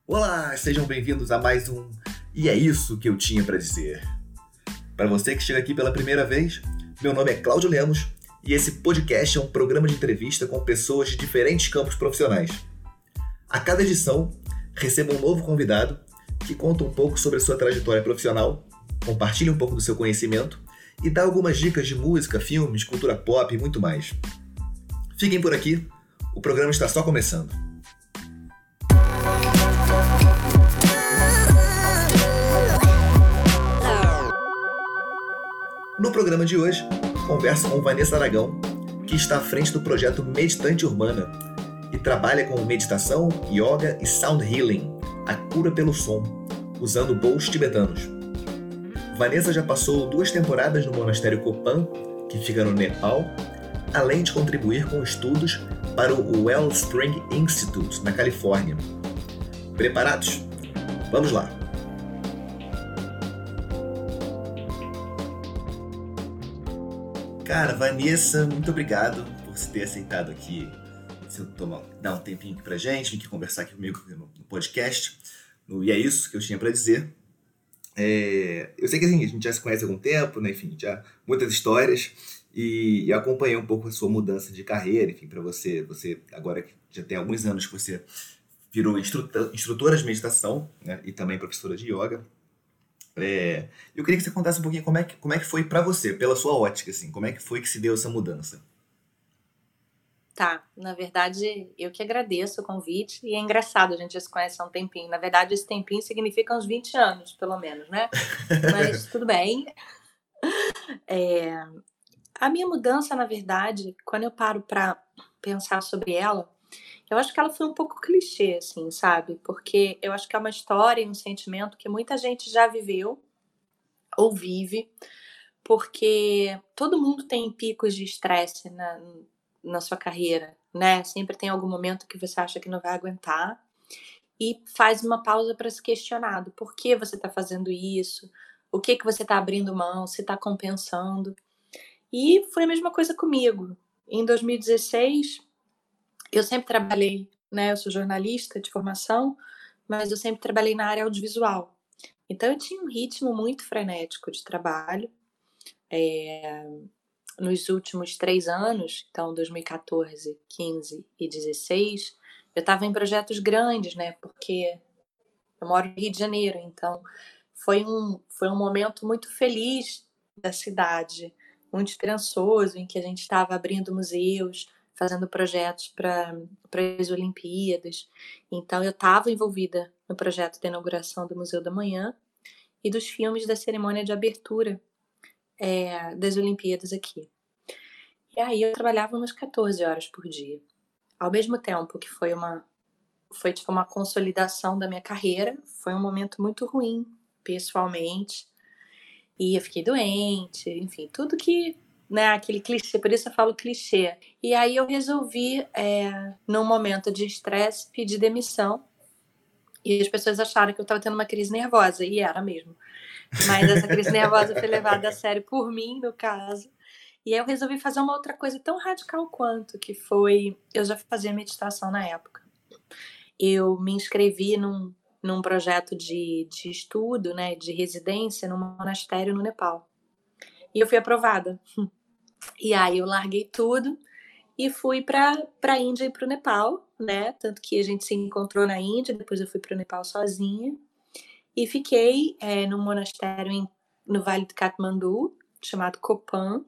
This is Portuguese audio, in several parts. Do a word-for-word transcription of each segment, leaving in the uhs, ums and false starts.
Olá, sejam bem-vindos a mais um E é isso que eu tinha para dizer. Para você que chega aqui pela primeira vez, meu nome é Cláudio Lemos e esse podcast é um programa de entrevista com pessoas de diferentes campos profissionais. A cada edição, recebo um novo convidado que conta um pouco sobre a sua trajetória profissional, compartilha um pouco do seu conhecimento e dá algumas dicas de música, filmes, cultura pop e muito mais. Fiquem por aqui, o programa está só começando. No programa de hoje, converso com Vanessa Aragão, que está à frente do projeto Meditante Urbana e trabalha com meditação, yoga e sound healing, a cura pelo som, usando bowls tibetanos. Vanessa já passou duas temporadas no Monastério Kopan, que fica no Nepal, além de contribuir com estudos para o Wellspring Institute, na Califórnia. Preparados? Vamos lá! Cara, Vanessa, muito obrigado por você ter aceitado aqui, se eu tomar, dar um tempinho aqui pra gente, vir aqui conversar aqui comigo no podcast. No, e é isso que eu tinha pra dizer. É, eu sei que assim, a gente já se conhece há algum tempo, né? Enfim, já muitas histórias, e, e acompanhei um pouco a sua mudança de carreira, enfim, para você, você agora que já tem alguns anos que você virou instrutora, instrutora de meditação, né? E também professora de yoga. É, eu queria que você contasse um pouquinho como é que, como é que foi pra você, pela sua ótica, assim, como é que foi que se deu essa mudança? Tá, na verdade, eu que agradeço o convite e é engraçado, a gente já se conhece há um tempinho. Na verdade, esse tempinho significa uns vinte anos, pelo menos, né? Mas tudo bem. É, a minha mudança, na verdade, quando eu paro pra pensar sobre ela, eu acho que ela foi um pouco clichê, assim, sabe? Porque eu acho que é uma história e um sentimento que muita gente já viveu ou vive, porque todo mundo tem picos de estresse na, na sua carreira, né? Sempre tem algum momento que você acha que não vai aguentar e faz uma pausa para se questionar do porquê você está fazendo isso, o que que você está abrindo mão, se está compensando. E foi a mesma coisa comigo. Em dois mil e dezesseis, eu sempre trabalhei, né? Eu sou jornalista de formação, mas eu sempre trabalhei na área audiovisual. Então eu tinha um ritmo muito frenético de trabalho. É, nos últimos três anos, então dois mil e quatorze, quinze e dezesseis, eu estava em projetos grandes, né? Porque eu moro no Rio de Janeiro, então foi um, foi um momento muito feliz da cidade, muito esperançoso, em que a gente estava abrindo museus, fazendo projetos para as Olimpíadas. Então eu estava envolvida no projeto de inauguração do Museu da Manhã e dos filmes da cerimônia de abertura é, das Olimpíadas aqui. E aí eu trabalhava umas catorze horas por dia. Ao mesmo tempo que foi uma, foi tipo uma consolidação da minha carreira, foi um momento muito ruim, pessoalmente. E eu fiquei doente, enfim, tudo que, né, aquele clichê, por isso eu falo clichê. E aí eu resolvi, é, num momento de estresse, pedir demissão. E as pessoas acharam que eu estava tendo uma crise nervosa, e era mesmo. Mas essa crise nervosa foi levada a sério por mim, no caso. E aí eu resolvi fazer uma outra coisa tão radical quanto, que foi... Eu já fazia meditação na época. Eu me inscrevi num, num projeto de, de estudo, né, de residência, num monastério no Nepal. E eu fui aprovada. E aí eu larguei tudo e fui para a Índia e para o Nepal, né? Tanto que a gente se encontrou na Índia, depois eu fui para o Nepal sozinha. E fiquei é, num monastério em, no Vale do Katmandu, chamado Kopan.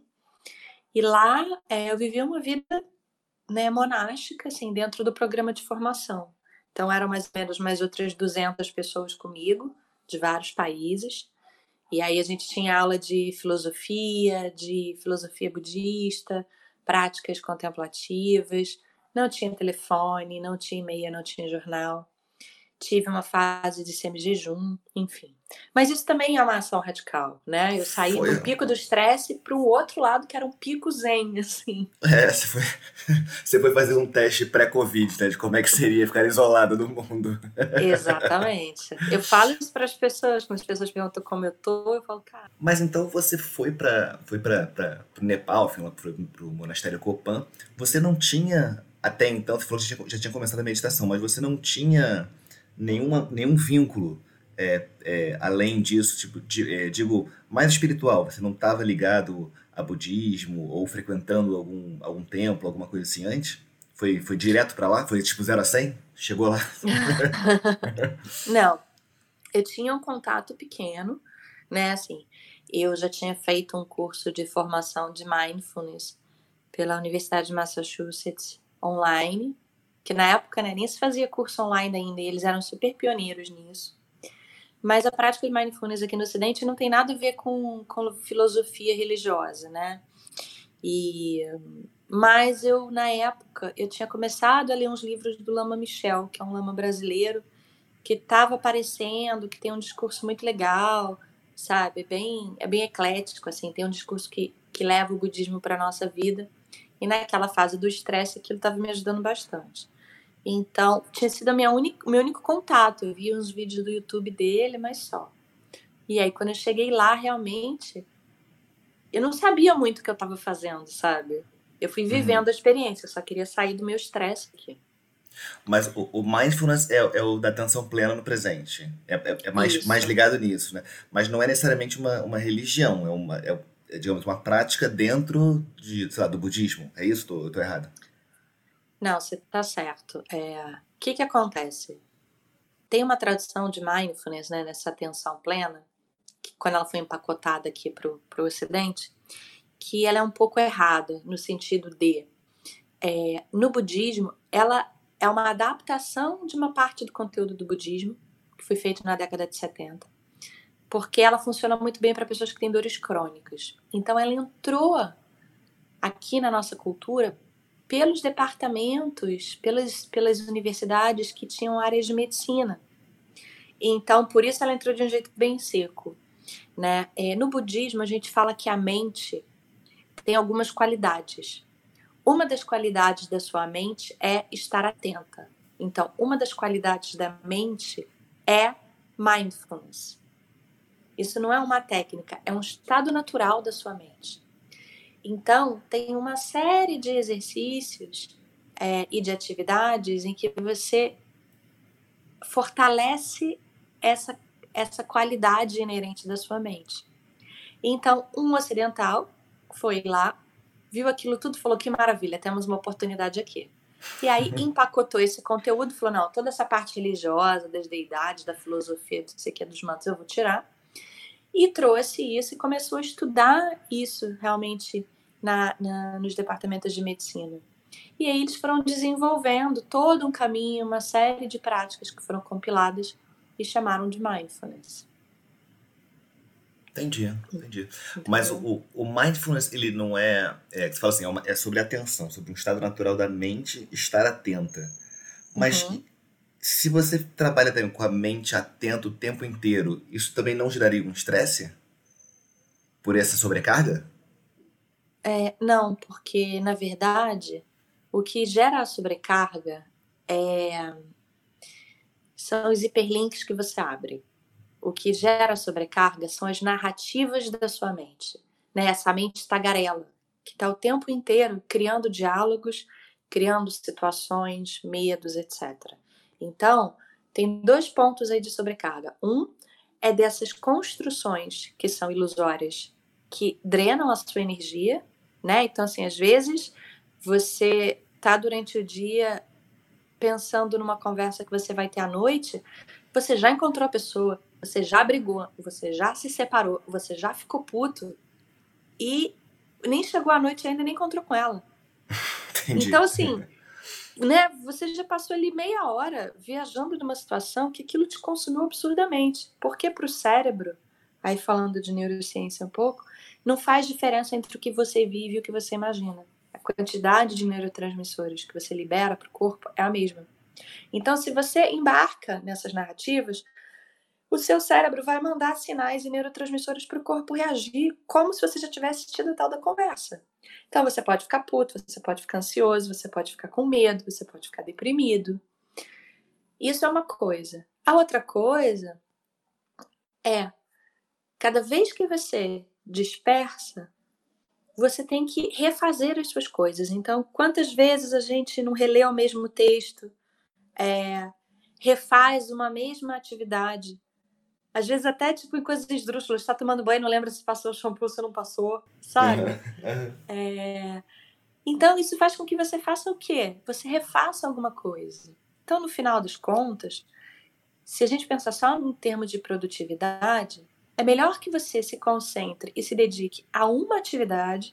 E lá é, eu vivi uma vida, né, monástica, assim, dentro do programa de formação. Então eram mais ou menos mais outras duzentas pessoas comigo, de vários países. E aí a gente tinha aula de filosofia, de filosofia budista, práticas contemplativas. Não tinha telefone, não tinha e-mail, não tinha jornal. Tive uma fase de semi-jejum, enfim. Mas isso também é uma ação radical, né? Eu saí Foi. do pico do estresse para o outro lado, que era um pico zen, assim. É, você foi, você foi fazer um teste pré-Covid, né? De como é que seria ficar isolada do mundo. Exatamente. Eu falo isso para as pessoas, quando as pessoas perguntam como eu tô, eu falo, cara... Mas então você foi para foi para o Nepal, foi lá para o Monastério Kopan. Você não tinha, até então, você falou que já tinha começado a meditação, mas você não tinha nenhuma, nenhum vínculo é, é, além disso, tipo, di- é, digo, mais espiritual. Você não estava ligado a budismo ou frequentando algum, algum templo, alguma coisa assim antes? Foi, foi direto pra lá? Foi tipo zero a cem? Chegou lá? Não, eu tinha um contato pequeno, né? Assim, eu já tinha feito um curso de formação de mindfulness pela Universidade de Massachusetts online, que na época, né, nem se fazia curso online ainda, e eles eram super pioneiros nisso. Mas a prática de mindfulness aqui no Ocidente não tem nada a ver com, com filosofia religiosa, né? E, mas eu, na época, eu tinha começado a ler uns livros do Lama Michel, que é um lama brasileiro, que estava aparecendo, que tem um discurso muito legal, sabe? É bem, é bem eclético, assim, tem um discurso que, que leva o budismo para a nossa vida. E naquela fase do estresse, aquilo estava me ajudando bastante. Então, tinha sido a minha única, o meu único contato. Eu vi uns vídeos do YouTube dele, mas só. E aí, quando eu cheguei lá, realmente, eu não sabia muito o que eu estava fazendo, sabe? Eu fui Uhum. vivendo a experiência, eu só queria sair do meu estresse aqui. Mas o, o mindfulness é, é o da atenção plena no presente. É, é, é mais, mais Isso. ligado nisso, né? Mas não é necessariamente uma, uma religião, é uma, é, é, digamos, uma prática dentro de, sei lá, do budismo. É isso? Tô, eu tô errado? Não, você tá certo. É, o que que acontece? Tem uma tradução de mindfulness, né, nessa atenção plena, que quando ela foi empacotada aqui pro, pro Ocidente, que ela é um pouco errada, no sentido de, é, no budismo, ela é uma adaptação de uma parte do conteúdo do budismo, que foi feito na década de setenta, porque ela funciona muito bem para pessoas que têm dores crônicas. Então ela entrou aqui na nossa cultura pelos departamentos, pelas, pelas universidades que tinham áreas de medicina. Então, por isso ela entrou de um jeito bem seco, né? É, no budismo, a gente fala que a mente tem algumas qualidades. Uma das qualidades da sua mente é estar atenta. Então, uma das qualidades da mente é mindfulness. Isso não é uma técnica, é um estado natural da sua mente. Então, tem uma série de exercícios é, e de atividades em que você fortalece essa, essa qualidade inerente da sua mente. Então, um ocidental foi lá, viu aquilo tudo e falou: que maravilha, temos uma oportunidade aqui. E aí empacotou esse conteúdo e falou: não, toda essa parte religiosa, das deidades, da filosofia, do sei que, dos mantos, eu vou tirar. E trouxe isso e começou a estudar isso realmente na, na, nos departamentos de medicina. E aí eles foram desenvolvendo todo um caminho, uma série de práticas que foram compiladas e chamaram de mindfulness. Entendi, entendi. Mas Entendeu? o, o mindfulness, ele não é, é. Você fala assim, é, uma- é sobre atenção, sobre um estado natural da mente estar atenta. Mas Uhum. se você trabalha também com a mente atenta o tempo inteiro, isso também não geraria um estresse? Por essa sobrecarga? É, não, porque na verdade o que gera a sobrecarga é, são os hiperlinks que você abre. O que gera sobrecarga são as narrativas da sua mente, né? Essa mente tagarela, que está o tempo inteiro criando diálogos, criando situações, medos, etcétera. Então, tem dois pontos aí de sobrecarga. Um é dessas construções que são ilusórias, que drenam a sua energia, né? Então, assim, às vezes você tá durante o dia pensando numa conversa que você vai ter à noite, você já encontrou a pessoa, você já brigou, você já se separou, você já ficou puto e nem chegou à noite ainda, nem encontrou com ela. Entendi. Então, assim, né, você já passou ali meia hora viajando numa situação que aquilo te consumiu absurdamente. Porque para o cérebro, aí falando de neurociência um pouco, não faz diferença entre o que você vive e o que você imagina. A quantidade de neurotransmissores que você libera para o corpo é a mesma. Então, se você embarca nessas narrativas, o seu cérebro vai mandar sinais e neurotransmissores para o corpo reagir como se você já tivesse tido tal da conversa. Então, você pode ficar puto, você pode ficar ansioso, você pode ficar com medo, você pode ficar deprimido. Isso é uma coisa. A outra coisa é, cada vez que você dispersa, você tem que refazer as suas coisas. Então, quantas vezes a gente não relê o mesmo texto? É, refaz uma mesma atividade. Às vezes até tipo em coisas esdrúxulas, está tomando banho, não lembra se passou o shampoo, se não passou, sabe? Aham, aham. É... Então isso faz com que você faça o quê? Você refaça alguma coisa. Então, no final das contas, se a gente pensar só em termos de produtividade, é melhor que você se concentre e se dedique a uma atividade,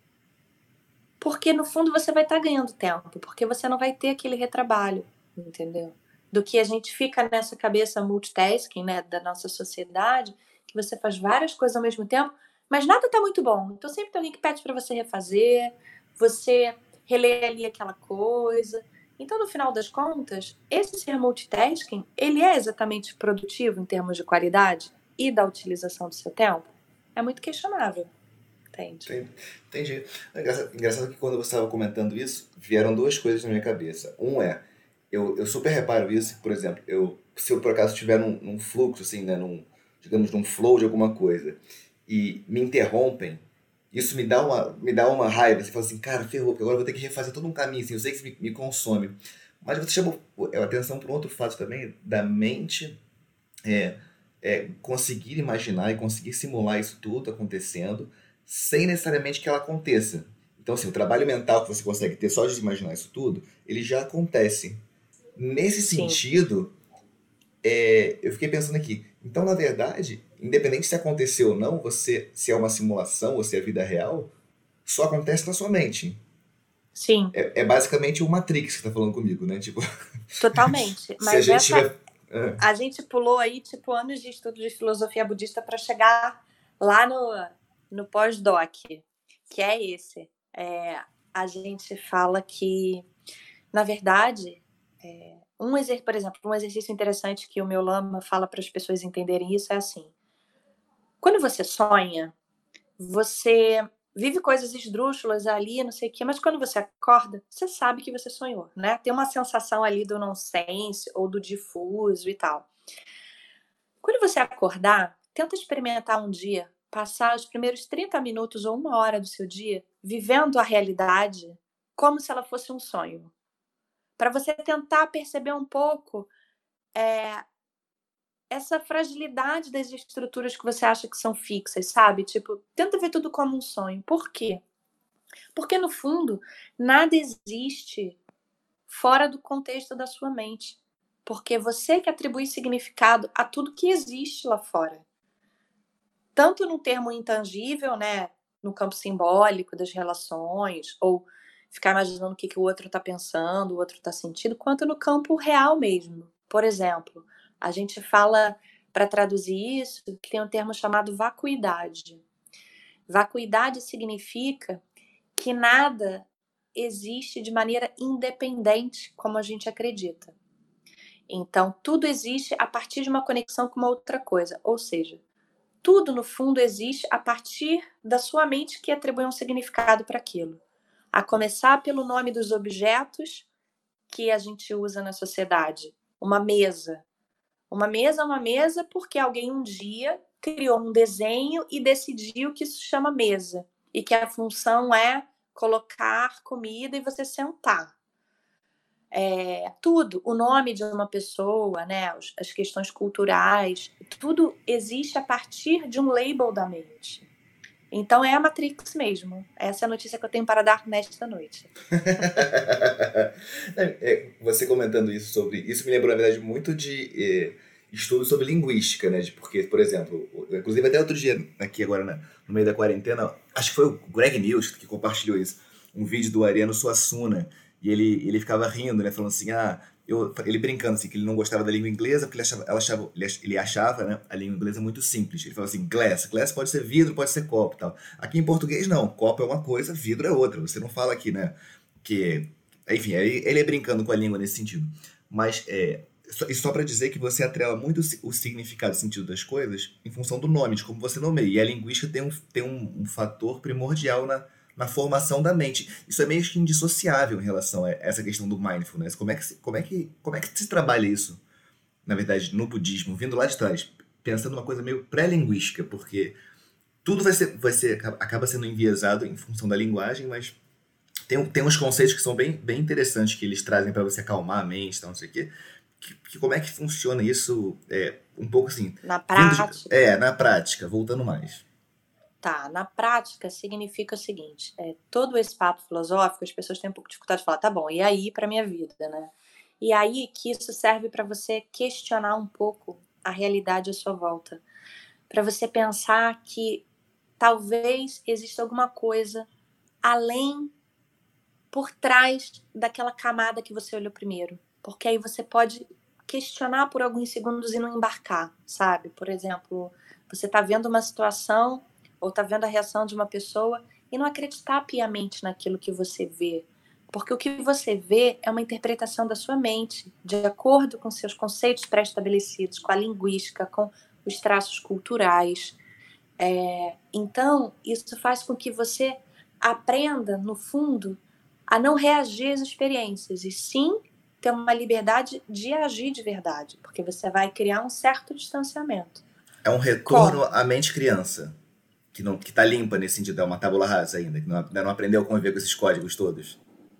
porque no fundo você vai estar ganhando tempo, porque você não vai ter aquele retrabalho, entendeu? Do que a gente fica nessa cabeça multitasking, né, da nossa sociedade, que você faz várias coisas ao mesmo tempo, mas nada está muito bom. Então sempre tem alguém que pede para você refazer, você relê ali aquela coisa. Então, no final das contas, esse ser multitasking, ele é exatamente produtivo em termos de qualidade e da utilização do seu tempo? É muito questionável, entende? Entendi. Entendi. Engraçado, engraçado que quando você estava comentando isso, vieram duas coisas na minha cabeça. Um é, eu, eu super reparo isso, por exemplo, eu, se eu por acaso estiver num, num fluxo, assim, né, num, digamos, num flow de alguma coisa, e me interrompem, isso me dá uma, me dá uma raiva. Você fala assim, cara, ferrou, porque agora eu vou ter que refazer todo um caminho, assim, eu sei que isso me, me consome. Mas você chamou a atenção para um outro fato também, da mente é, é, conseguir imaginar e conseguir simular isso tudo acontecendo sem necessariamente que ela aconteça. Então, assim, o trabalho mental que você consegue ter só de imaginar isso tudo, ele já acontece. Nesse Sim, sentido, é, eu fiquei pensando aqui. Então, na verdade, independente se aconteceu ou não, você, se é uma simulação ou se é vida real, só acontece na sua mente. sim, É, é basicamente o Matrix que está falando comigo, né? Tipo, totalmente. se a Mas gente essa, tiver. Ah, a gente pulou aí, tipo, anos de estudo de filosofia budista para chegar lá no, no pós-doc, que é esse. É, a gente fala que, na verdade, é, um exer por exemplo, um exercício interessante que o meu lama fala para as pessoas entenderem isso é assim: quando você sonha, você vive coisas esdrúxulas ali, não sei o quê, mas quando você acorda, você sabe que você sonhou, né? Tem uma sensação ali do nonsense ou do difuso e tal. Quando você acordar, tenta experimentar um dia, passar os primeiros trinta minutos ou uma hora do seu dia vivendo a realidade como se ela fosse um sonho. Para você tentar perceber um pouco é, essa fragilidade das estruturas que você acha que são fixas, sabe? Tipo, tenta ver tudo como um sonho. Por quê? Porque, no fundo, nada existe fora do contexto da sua mente. Porque você que atribui significado a tudo que existe lá fora. Tanto no termo intangível, né? No campo simbólico das relações, ou ficar imaginando o que, que o outro está pensando, o outro está sentindo, quanto no campo real mesmo. Por exemplo, a gente fala, para traduzir isso, que tem um termo chamado vacuidade. Vacuidade significa que nada existe de maneira independente, como a gente acredita. Então, tudo existe a partir de uma conexão com uma outra coisa. Ou seja, tudo, no fundo, existe a partir da sua mente que atribui um significado para aquilo. A começar pelo nome dos objetos que a gente usa na sociedade. Uma mesa. Uma mesa é uma mesa porque alguém um dia criou um desenho e decidiu que isso chama mesa. E que a função é colocar comida e você sentar. É, tudo, o nome de uma pessoa, né, as questões culturais, tudo existe a partir de um label da mente. Então é a Matrix mesmo. Essa é a notícia que eu tenho para dar nesta noite. É, você comentando isso sobre. Isso me lembrou, na verdade, muito de é, estudos sobre linguística, né? De, porque, por exemplo, inclusive até outro dia, aqui agora né, no meio da quarentena, acho que foi o Greg News que compartilhou isso, um vídeo do Ariano Suassuna, e ele, ele ficava rindo, né? Falando assim, ah, eu, ele brincando assim, que ele não gostava da língua inglesa, porque ele achava, ela achava, ele ach- ele achava né, a língua inglesa muito simples. Ele falava assim, glass, glass pode ser vidro, pode ser copo e tal. Aqui em português não, copo é uma coisa, vidro é outra. Você não fala aqui, né? Que, enfim, ele, ele é brincando com a língua nesse sentido. Mas é, só- isso só para dizer que você atrela muito o si- o significado e o sentido das coisas em função do nome, de como você nomeia. E a linguística tem um, tem um, um fator primordial na, na formação da mente. Isso é meio que indissociável em relação a essa questão do mindfulness. Como é que se, como é que, como é que se trabalha isso, na verdade, no budismo, vindo lá de trás, pensando uma coisa meio pré-linguística, porque tudo vai ser, vai ser, acaba sendo enviesado em função da linguagem, mas tem, um- tem uns conceitos que são bem, bem interessantes que eles trazem para você acalmar a mente, tal, não sei o quê. que, que como é que funciona isso, é, um pouco assim, Na vindo de, prática. é, na prática, voltando mais. Tá, na prática significa o seguinte, é, todo esse papo filosófico, as pessoas têm um pouco de dificuldade de falar, tá bom, e aí pra minha vida, né? E aí que isso serve para você questionar um pouco a realidade à sua volta. Para você pensar que talvez exista alguma coisa além, por trás daquela camada que você olhou primeiro. Porque aí você pode questionar por alguns segundos e não embarcar, sabe? Por exemplo, você tá vendo uma situação ou tá vendo a reação de uma pessoa e não acreditar piamente naquilo que você vê. Porque o que você vê é uma interpretação da sua mente, de acordo com seus conceitos pré-estabelecidos, com a linguística, com os traços culturais. É, então, isso faz com que você aprenda, no fundo, a não reagir às experiências, e sim ter uma liberdade de agir de verdade, porque você vai criar um certo distanciamento. É um retorno Como? à mente criança, que não que tá limpa nesse sentido, é uma tábula rasa ainda, que não, ainda não aprendeu a conviver com esses códigos todos.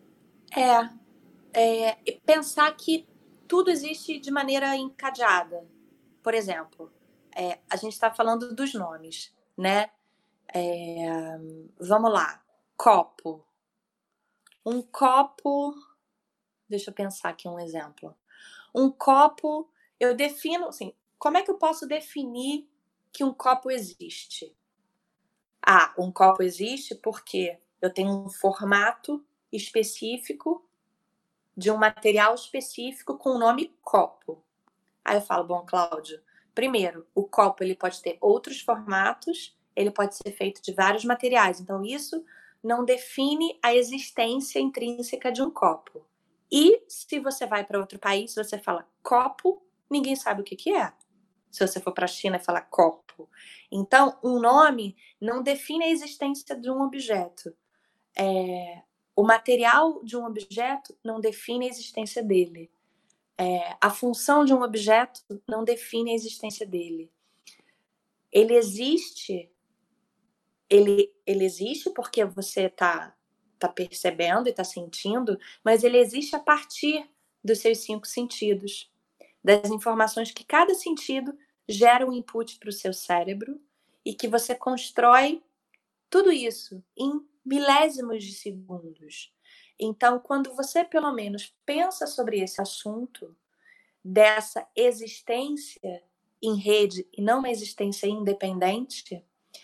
É, é pensar que tudo existe de maneira encadeada. Por exemplo, é, a gente está falando dos nomes, né? É, vamos lá. Copo. Um copo. Deixa eu pensar aqui um exemplo. Um copo, eu defino, assim, como é que eu posso definir que um copo existe? Ah, um copo existe porque eu tenho um formato específico de um material específico com o nome copo. Aí eu falo, bom, Cláudio, primeiro, o copo ele pode ter outros formatos, ele pode ser feito de vários materiais, então isso não define a existência intrínseca de um copo. E se você vai para outro país, você fala copo, ninguém sabe o que, que é. Se você for para a China e falar copo. Então, um nome não define a existência de um objeto. É, o material de um objeto não define a existência dele. É, a função de um objeto não define a existência dele. Ele existe, ele, ele existe porque você está tá percebendo e está sentindo, mas ele existe a partir dos seus cinco sentidos, das informações que cada sentido gera um input para o seu cérebro e que você constrói tudo isso em milésimos de segundos. Então, quando você, pelo menos, pensa sobre esse assunto, dessa existência em rede e não uma existência independente,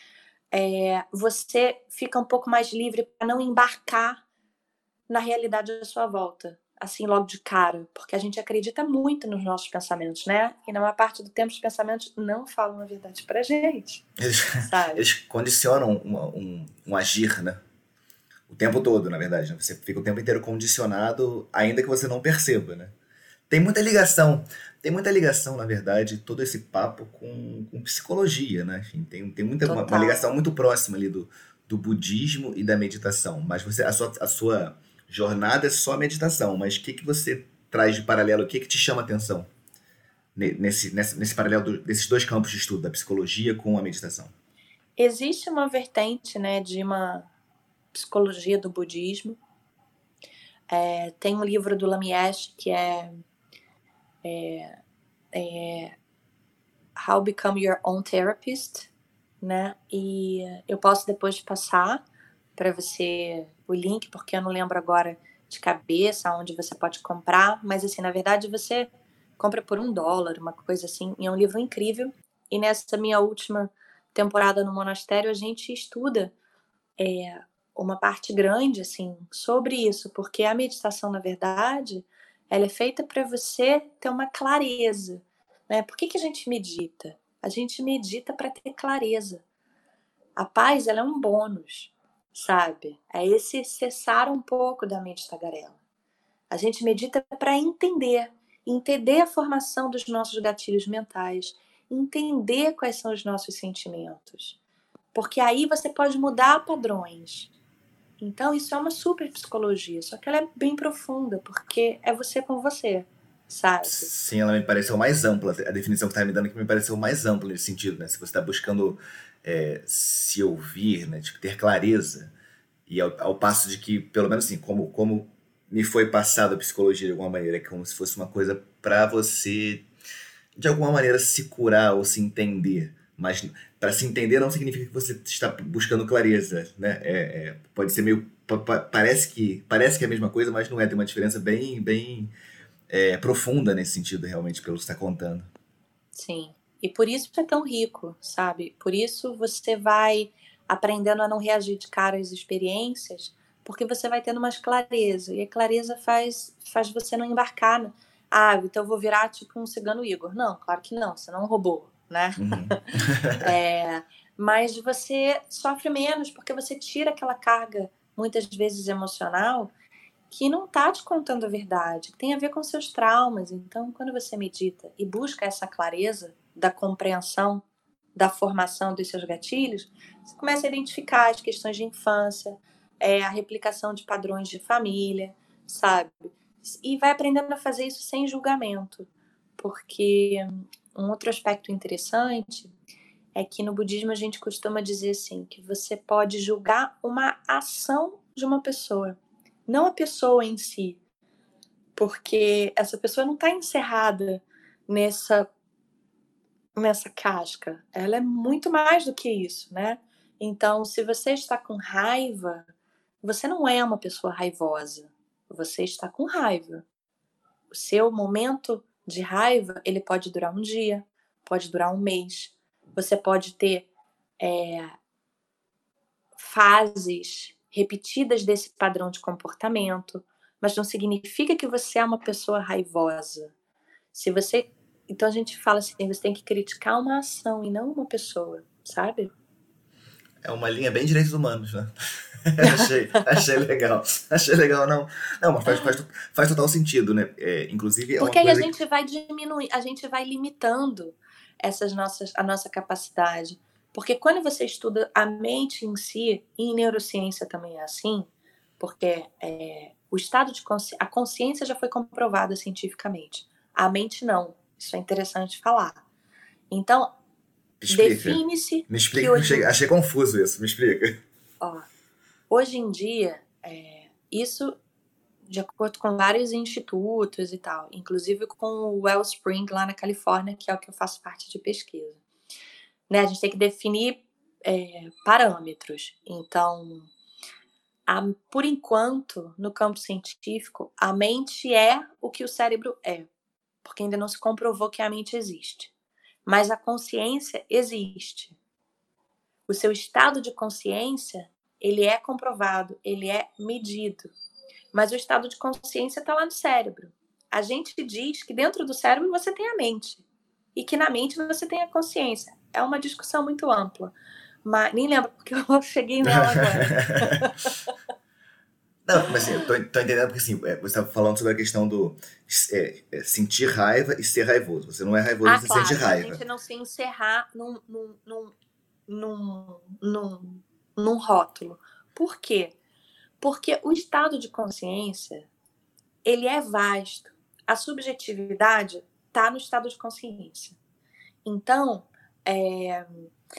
é, você fica um pouco mais livre para não embarcar na realidade à sua volta, assim, logo de cara, porque a gente acredita muito nos nossos pensamentos, né? E na maior parte do tempo os pensamentos não falam a verdade pra gente, Eles, sabe? eles condicionam um, um, um agir, né? O tempo todo, na verdade. Né? Você fica o tempo inteiro condicionado, ainda que você não perceba, né? Tem muita ligação, tem muita ligação, na verdade, todo esse papo com, com psicologia, né? Enfim, tem, tem muita, uma, uma ligação Total. muito próxima ali do, do budismo e da meditação. Mas você, a sua, a sua jornada é só meditação, mas o que, que você traz de paralelo, o que, que te chama a atenção nesse, nesse, nesse paralelo do, desses dois campos de estudo, da psicologia com a meditação? Existe uma vertente, né, de uma psicologia do budismo. É, tem um livro do Lamièche que é, é, é How Become Your Own Therapist, né? E eu posso depois passar para você o link, porque eu não lembro agora de cabeça onde você pode comprar, mas assim, na verdade você compra por um dólar, uma coisa assim, e é um livro incrível. E nessa minha última temporada no monastério a gente estuda é, uma parte grande assim sobre isso, porque a meditação, na verdade, ela é feita para você ter uma clareza, né? Por que que a gente medita? A gente medita para ter clareza. A paz, ela é um bônus, sabe? É esse cessar um pouco da mente tagarela. A gente medita para entender, entender a formação dos nossos gatilhos mentais, entender quais são os nossos sentimentos. Porque aí você pode mudar padrões. Então, isso é uma super psicologia, só que ela é bem profunda, porque é você com você, sabe? Sim, ela me pareceu mais ampla. A definição que você está me dando que me pareceu mais ampla nesse sentido, né? Se você está buscando é, se ouvir, né? Tipo, ter clareza. E ao, ao passo de que, pelo menos assim, como, como me foi passado a psicologia de alguma maneira, é como se fosse uma coisa para você, de alguma maneira, se curar ou se entender. Mas para se entender não significa que você está buscando clareza, né? É, é, pode ser meio... pa- pa- parece que, parece que é a mesma coisa, mas não é. Tem uma diferença bem, bem é, profunda nesse sentido, realmente, pelo que você está contando. Sim. E por isso é tão rico, sabe? Por isso você vai aprendendo a não reagir de cara às experiências, porque você vai tendo mais clareza. E a clareza faz, faz você não embarcar. No, ah, então eu vou virar tipo um cigano Igor. Não, claro que não, você não é um robô, né? Uhum. É, mas você sofre menos, porque você tira aquela carga, muitas vezes emocional, que não está te contando a verdade, que tem a ver com seus traumas. Então, quando você medita e busca essa clareza da compreensão, da formação dos seus gatilhos, você começa a identificar as questões de infância, é, a replicação de padrões de família, sabe? E vai aprendendo a fazer isso sem julgamento, porque um outro aspecto interessante é que no budismo a gente costuma dizer assim, que você pode julgar uma ação de uma pessoa, não a pessoa em si, porque essa pessoa não está encerrada nessa, nessa casca, ela é muito mais do que isso, né? Então, se você está com raiva, você não é uma pessoa raivosa, você está com raiva. O seu momento de raiva, ele pode durar um dia, pode durar um mês, você pode ter é, fases repetidas desse padrão de comportamento, mas não significa que você é uma pessoa raivosa. Se você, então a gente fala assim, você tem que criticar uma ação e não uma pessoa, sabe? É uma linha bem direitos humanos, né? achei, achei legal. Achei legal, não. Não, mas faz, faz, faz total sentido, né? É, inclusive, é uma Porque aí a coisa gente vai diminuir, a gente vai limitando essas nossas, a nossa capacidade. Porque quando você estuda a mente em si, e em neurociência também é assim, porque é, o estado de consciência, a consciência já foi comprovada cientificamente. A mente não. Isso é interessante falar. Então, Explica. define-se Me que explica que eu hoje, achei, achei confuso isso. Me explica. ó, hoje em dia, é, isso de acordo com vários institutos e tal, inclusive com o Wellspring lá na Califórnia, que é o que eu faço parte de pesquisa. Né? A gente tem que definir é, parâmetros. Então, a, por enquanto, no campo científico, a mente é o que o cérebro é, porque ainda não se comprovou que a mente existe. Mas a consciência existe. O seu estado de consciência, ele é comprovado, ele é medido. Mas o estado de consciência está lá no cérebro. A gente diz que dentro do cérebro você tem a mente e que na mente você tem a consciência. É uma discussão muito ampla, mas nem lembro porque eu cheguei nela agora. Não, mas assim, eu tô, tô entendendo porque assim, é, você estava falando sobre a questão do é, é, sentir raiva e ser raivoso. Você não é raivoso, Ah, você sente claro, a raiva. gente não se encerrar num, num, num, num, num, num rótulo. Por quê? Porque o estado de consciência, ele é vasto. A subjetividade está no estado de consciência. Então, é,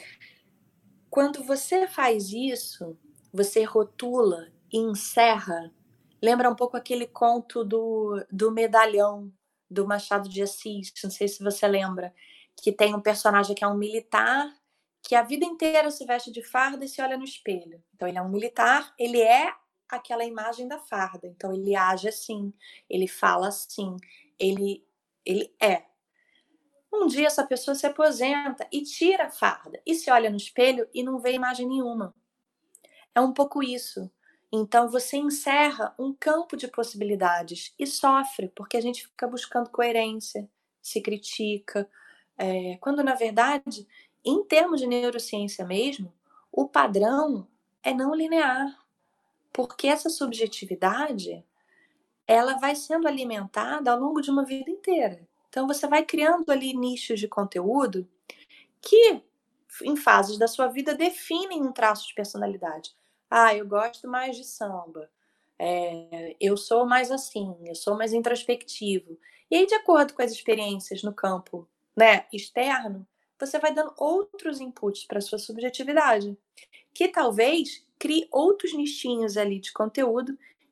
quando você faz isso, você rotula e encerra. Lembra um pouco aquele conto do, do medalhão do Machado de Assis, não sei se você lembra, que tem um personagem que é um militar que a vida inteira se veste de farda e se olha no espelho. Então ele é um militar, ele é aquela imagem da farda, então ele age assim, ele fala assim, ele, ele é. Um dia essa pessoa se aposenta e tira a farda e se olha no espelho e não vê imagem nenhuma. É um pouco isso. Então você encerra um campo de possibilidades e sofre, porque a gente fica buscando coerência, se critica, é, quando na verdade, em termos de neurociência mesmo, o padrão é não linear, porque essa subjetividade ela vai sendo alimentada ao longo de uma vida inteira. Então você vai criando ali nichos de conteúdo que, em fases da sua vida, definem um traço de personalidade. Ah, eu gosto mais de samba. É, eu sou mais assim, eu sou mais introspectivo. E aí, de acordo com as experiências no campo, né, externo, você vai dando outros inputs para a sua subjetividade, que talvez crie outros nichinhos ali de conteúdo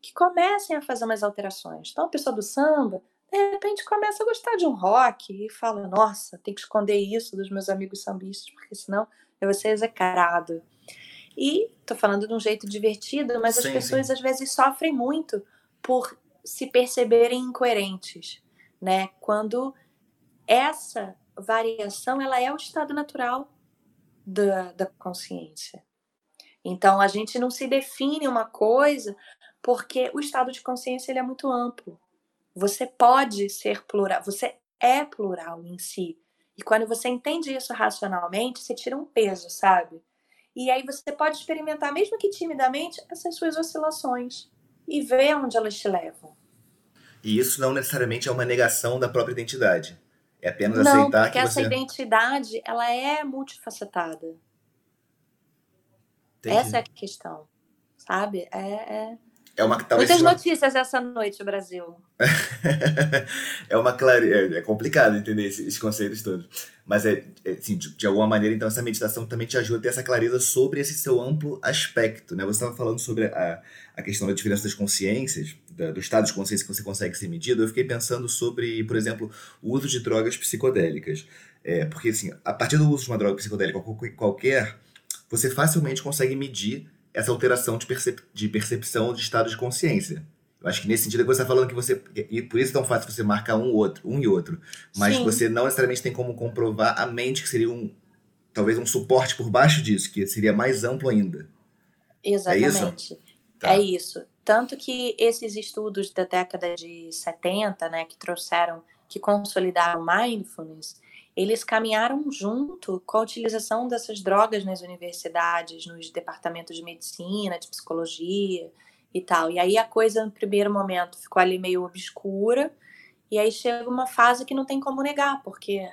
que comecem a fazer umas alterações. Então, a pessoa do samba, de repente, começa a gostar de um rock e fala, nossa, tem que esconder isso dos meus amigos sambistas, porque senão eu vou ser execrado. E tô falando de um jeito divertido, mas Sim, as pessoas sim. às vezes sofrem muito por se perceberem incoerentes, né? Quando essa variação, ela é o estado natural da, da consciência. Então, a gente não se define uma coisa porque o estado de consciência ele é muito amplo. Você pode ser plural, você é plural em si. E quando você entende isso racionalmente, você tira um peso, sabe? E aí você pode experimentar, mesmo que timidamente, essas suas oscilações e ver onde elas te levam. E isso não necessariamente é uma negação da própria identidade. É apenas Não, aceitar porque que essa você... identidade, ela é multifacetada. Essa Entendi. é a questão, sabe? É, é... É uma, talvez Muitas seja uma... notícias essa noite, Brasil. é uma clare... é, é complicado entender esses, esses conceitos todos. Mas, é, é assim, de, de alguma maneira, então, essa meditação também te ajuda a ter essa clareza sobre esse seu amplo aspecto, né? Você estava falando sobre a, a questão da diferença das consciências, da, do estado de consciência que você consegue ser medido. Eu fiquei pensando sobre, por exemplo, o uso de drogas psicodélicas. É, porque, assim, a partir do uso de uma droga psicodélica qualquer, você facilmente consegue medir essa alteração de, percep de percepção de estado de consciência. Eu acho que nesse sentido é que você está falando que você... E por isso é tão fácil você marcar um, outro, um e outro. Mas Sim. você não necessariamente tem como comprovar a mente, que seria um... talvez um suporte por baixo disso, que seria mais amplo ainda. Exatamente. É isso? Tá. É isso. Tanto que esses estudos da década de setenta, né, que trouxeram, que consolidaram mindfulness, eles caminharam junto com a utilização dessas drogas nas universidades, nos departamentos de medicina, de psicologia e tal. E aí a coisa, no primeiro momento, ficou ali meio obscura, e aí chega uma fase que não tem como negar, porque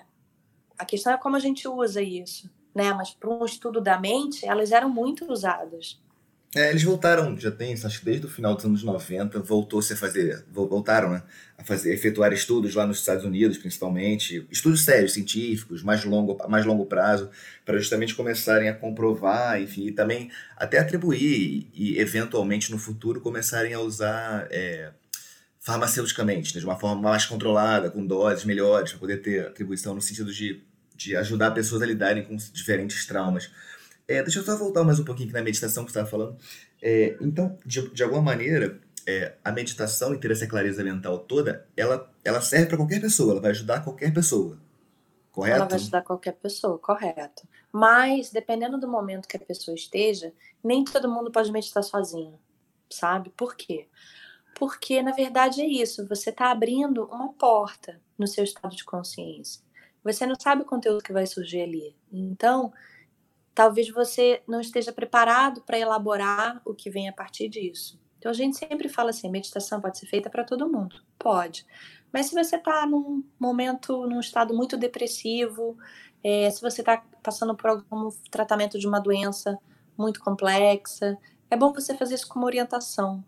a questão é como a gente usa isso, né? Mas para um estudo da mente, elas eram muito usadas. É, eles voltaram, já tem, acho que desde o final dos anos noventa, voltou-se a fazer, voltaram, né, a fazer, efetuar estudos lá nos Estados Unidos, principalmente, estudos sérios, científicos, mais longo, mais longo prazo, para justamente começarem a comprovar, enfim, e também até atribuir e, eventualmente, no futuro, começarem a usar é, farmaceuticamente, né, de uma forma mais controlada, com doses melhores, para poder ter atribuição no sentido de, de ajudar pessoas a lidarem com diferentes traumas. É, deixa eu só voltar mais um pouquinho aqui na meditação que você estava falando. É, então, de, de alguma maneira, é, a meditação e ter essa clareza mental toda, ela, ela serve para qualquer pessoa, ela vai ajudar qualquer pessoa. Correto? Ela vai ajudar qualquer pessoa, correto. Mas, dependendo do momento que a pessoa esteja, nem todo mundo pode meditar sozinho, sabe? Por quê? Porque, na verdade, é isso. Você está abrindo uma porta no seu estado de consciência. Você não sabe o conteúdo que vai surgir ali. Então, talvez você não esteja preparado para elaborar o que vem a partir disso. Então a gente sempre fala assim, meditação pode ser feita para todo mundo. Pode. Mas se você está num momento, num estado muito depressivo, é, se você está passando por algum tratamento de uma doença muito complexa, é bom você fazer isso com uma orientação,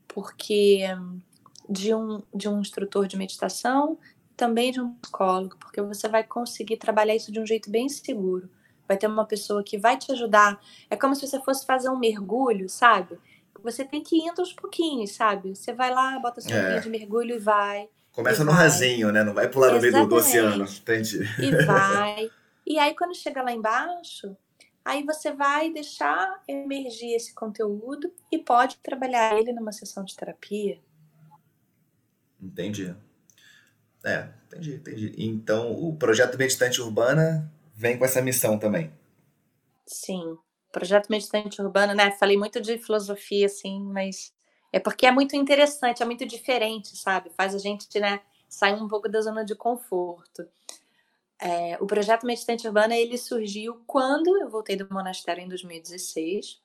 porque de um, de um instrutor de meditação, também de um psicólogo, porque você vai conseguir trabalhar isso de um jeito bem seguro. Vai ter uma pessoa que vai te ajudar. É como se você fosse fazer um mergulho, sabe? Você tem que ir indo aos pouquinhos, sabe? Você vai lá, bota sua roupinha É. de mergulho e vai. Começa e no vai. rasinho, né? Não vai pular no meio do, do oceano. Entendi. E vai. E aí, quando chega lá embaixo, aí você vai deixar emergir esse conteúdo e pode trabalhar ele numa sessão de terapia. Entendi. É, entendi, entendi. Então, o projeto Meditante Urbana vem com essa missão também. Sim. Projeto Meditante Urbana, né? Falei muito de filosofia, assim, mas é porque é muito interessante, é muito diferente, sabe? Faz a gente, né, sair um pouco da zona de conforto. É, o Projeto Meditante Urbana, ele surgiu quando eu voltei do monastério em dois mil e dezesseis,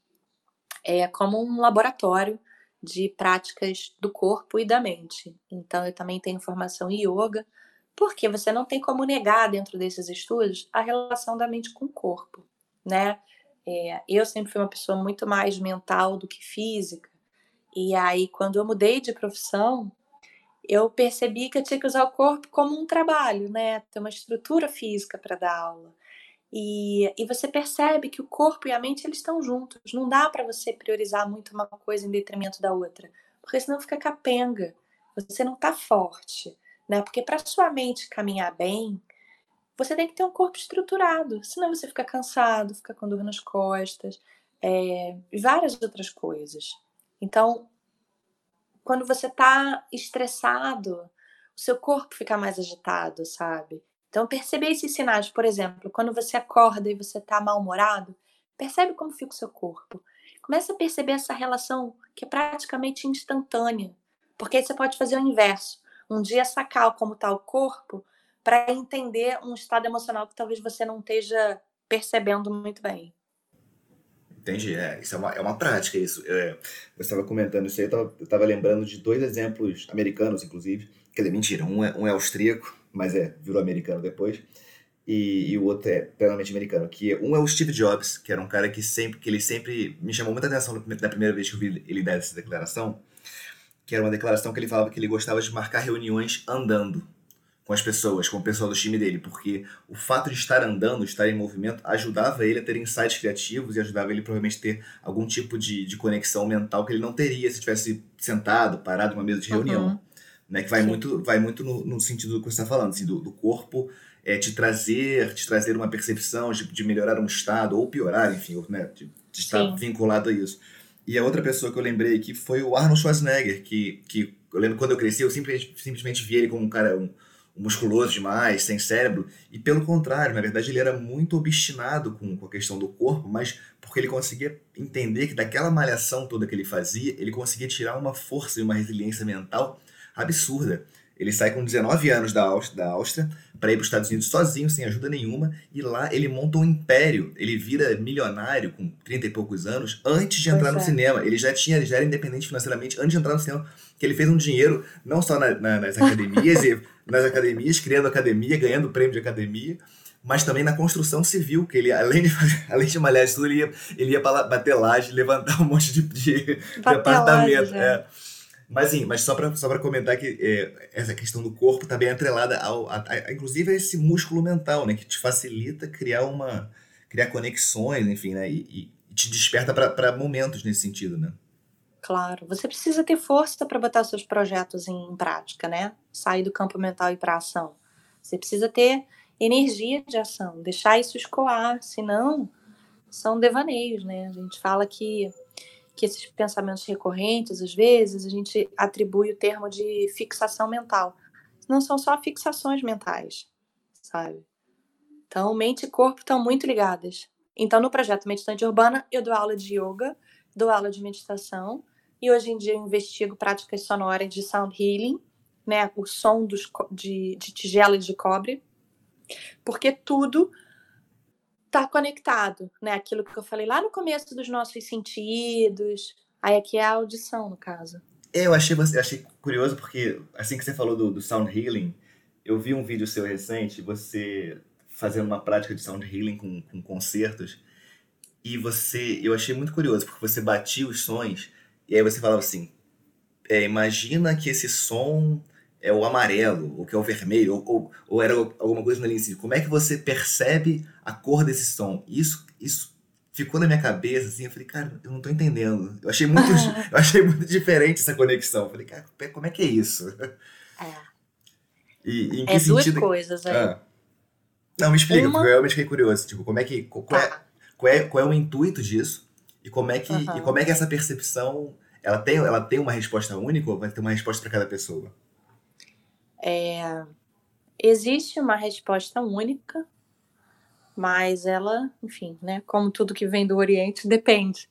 é, como um laboratório de práticas do corpo e da mente. Então, eu também tenho formação em yoga, porque você não tem como negar dentro desses estudos a relação da mente com o corpo, né? É, eu sempre fui uma pessoa muito mais mental do que física, e aí quando eu mudei de profissão, eu percebi que eu tinha que usar o corpo como um trabalho, né? Ter uma estrutura física para dar aula. E, e você percebe que o corpo e a mente, eles estão juntos. Não dá para você priorizar muito uma coisa em detrimento da outra, porque senão fica capenga. Você não tá forte, né? Porque para sua mente caminhar bem, você tem que ter um corpo estruturado, senão você fica cansado, fica com dor nas costas, é, e várias outras coisas. Então, quando você tá estressado, o seu corpo fica mais agitado, sabe? Então, perceber esses sinais, por exemplo, quando você acorda e você tá mal-humorado, percebe como fica o seu corpo. Começa a perceber essa relação que é praticamente instantânea, porque aí você pode fazer o inverso. Um dia sacar como tá o corpo para entender um estado emocional que talvez você não esteja percebendo muito bem. Entendi, é, isso é uma, é uma prática, isso. É, você estava comentando isso aí, eu estava lembrando de dois exemplos americanos, inclusive. Quer dizer, mentira, um é, um é austríaco, mas é, virou americano depois, e, e o outro é plenamente americano, que um é o Steve Jobs, que era um cara que sempre, que ele sempre me chamou muita atenção da primeira vez que eu vi ele dar essa declaração, que era uma declaração que ele falava que ele gostava de marcar reuniões andando com as pessoas, com o pessoal do time dele, porque o fato de estar andando, estar em movimento, ajudava ele a ter insights criativos e ajudava ele provavelmente a ter algum tipo de, de conexão mental que ele não teria se estivesse sentado, parado numa mesa de reunião. Uhum. Né? Que vai Sim. muito, vai muito no, no sentido do que você está falando, assim, do, do corpo é, te trazer, te trazer uma percepção de, de melhorar um estado, ou piorar, enfim, ou, né, de, de estar Sim. vinculado a isso. E a outra pessoa que eu lembrei aqui foi o Arnold Schwarzenegger, que, que eu lembro quando eu cresci, eu simplesmente, simplesmente vi ele como um cara um, musculoso demais, sem cérebro, e pelo contrário, na verdade ele era muito obstinado com, com a questão do corpo, mas porque ele conseguia entender que daquela malhação toda que ele fazia, ele conseguia tirar uma força e uma resiliência mental absurda. Ele sai com dezenove anos da Áustria, da Áustria para ir para os Estados Unidos sozinho, sem ajuda nenhuma, e lá ele monta um império. Ele vira milionário com trinta e poucos anos antes de entrar Pois no é. cinema. Ele já tinha, ele já era independente financeiramente antes de entrar no cinema, que ele fez um dinheiro não só na, na, nas academias, e, nas academias, criando academia, ganhando prêmio de academia, mas também na construção civil, que ele, além de, além de malhar isso tudo, ele ia, ele ia para bater laje, levantar um monte de, de, de apartamento. Laje, é. Mas sim, mas só para só pra comentar que é, essa questão do corpo está bem atrelada ao, a, a, inclusive a esse músculo mental, né, que te facilita criar uma criar conexões, enfim, né, e, e te desperta para momentos nesse sentido, né? Claro, você precisa ter força para botar seus projetos em prática, né? Sair do campo mental e ir para ação. Você precisa ter energia de ação, deixar isso escoar, senão são devaneios, né? A gente fala que que esses pensamentos recorrentes, às vezes, a gente atribui o termo de fixação mental. Não são só fixações mentais, sabe? Então, mente e corpo estão muito ligadas. Então, no projeto Meditante Urbana, eu dou aula de yoga, dou aula de meditação, e hoje em dia eu investigo práticas sonoras de sound healing, né? O som dos, de, de tigelas de cobre, porque tudo tá conectado, né? Aquilo que eu falei lá no começo dos nossos sentidos. Aí aqui é a audição, no caso. É, eu achei, eu achei curioso porque assim que você falou do, do sound healing, eu vi um vídeo seu recente, você fazendo uma prática de sound healing com, com concertos, e você, eu achei muito curioso porque você batia os sons e aí você falava assim, é, imagina que esse som é o amarelo, ou que é o vermelho, ou, ou, ou era alguma coisa no linha. Como é que você percebe a cor desse som? Isso, isso ficou na minha cabeça, assim, eu falei, cara, eu não tô entendendo. Eu achei muito, eu achei muito diferente essa conexão. Eu falei, cara, como é que é isso? É. E, e em que É duas sentido... coisas aí. Ah. Não, me explica, Uma... porque eu realmente fiquei curioso. Tipo, como é que... Qual, tá. é, qual, é, qual é o intuito disso? E como é que, uhum. e como é que essa percepção... Ela tem, ela tem uma resposta única ou vai ter uma resposta para cada pessoa? É, existe uma resposta única, mas ela, enfim, né? Como tudo que vem do Oriente, depende.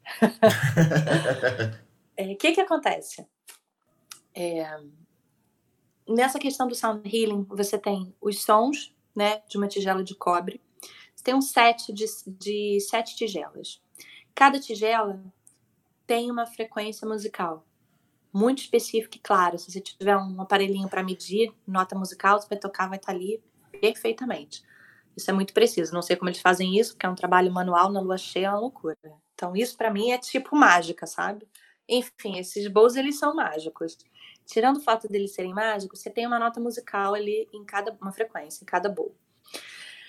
O é, que que acontece? É, nessa questão do sound healing, você tem os sons, né, de uma tigela de cobre. Você tem um set de, de sete tigelas. Cada tigela tem uma frequência musical muito específica e clara. Se você tiver um aparelhinho para medir nota musical, você vai tocar, vai estar ali perfeitamente. Isso é muito preciso. Não sei como eles fazem isso, porque é um trabalho manual na lua cheia, é uma loucura. Então isso para mim é tipo mágica, sabe? Enfim, esses bowls, eles são mágicos. Tirando o fato deles serem mágicos, você tem uma nota musical ali em cada, uma frequência, em cada bowl.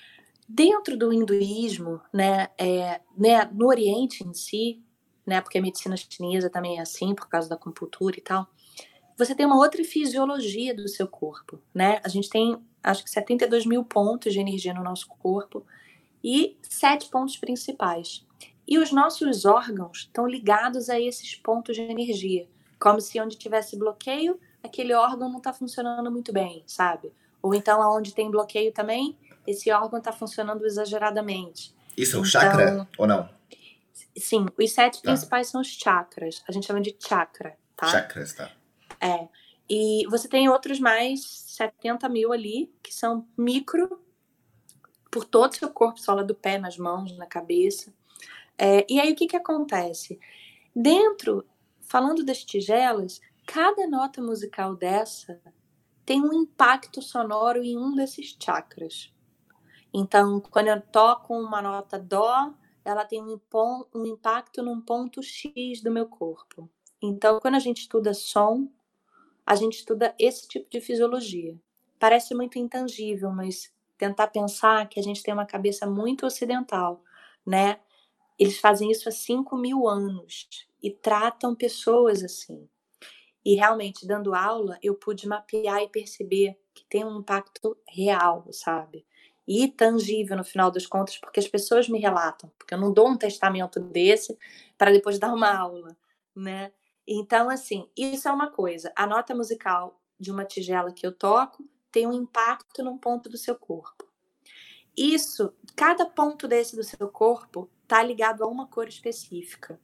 Dentro do hinduísmo, né, é, né, no Oriente em si, né, porque a medicina chinesa também é assim, por causa da acupuntura e tal, você tem uma outra fisiologia do seu corpo, né? A gente tem, acho que setenta e dois mil pontos de energia no nosso corpo e sete pontos principais. E os nossos órgãos estão ligados a esses pontos de energia, como se onde tivesse bloqueio, aquele órgão não está funcionando muito bem, sabe? Ou então, onde tem bloqueio também, esse órgão está funcionando exageradamente. Isso é o Então, chakra ou não? sim, os sete Tá. principais são os chakras. A gente chama de chakra, tá? Chakras, tá. É. E você tem outros mais setenta mil ali, que são micro, por todo o seu corpo, sola do pé, nas mãos, na cabeça. É, e aí, o que que acontece? Dentro, falando das tigelas, cada nota musical dessa tem um impacto sonoro em um desses chakras. Então, quando eu toco uma nota dó, ela tem um, um impacto num ponto X do meu corpo. Então, quando a gente estuda som, a gente estuda esse tipo de fisiologia. Parece muito intangível, mas tentar pensar que a gente tem uma cabeça muito ocidental, né? Eles fazem isso há cinco mil anos e tratam pessoas assim. E realmente, dando aula, eu pude mapear e perceber que tem um impacto real, sabe? E tangível no final das contas, porque as pessoas me relatam, porque eu não dou um testamento desse para depois dar uma aula, né? Então, assim, isso é uma coisa. A nota musical de uma tigela que eu toco tem um impacto num ponto do seu corpo. Isso, cada ponto desse do seu corpo está ligado a uma cor específica.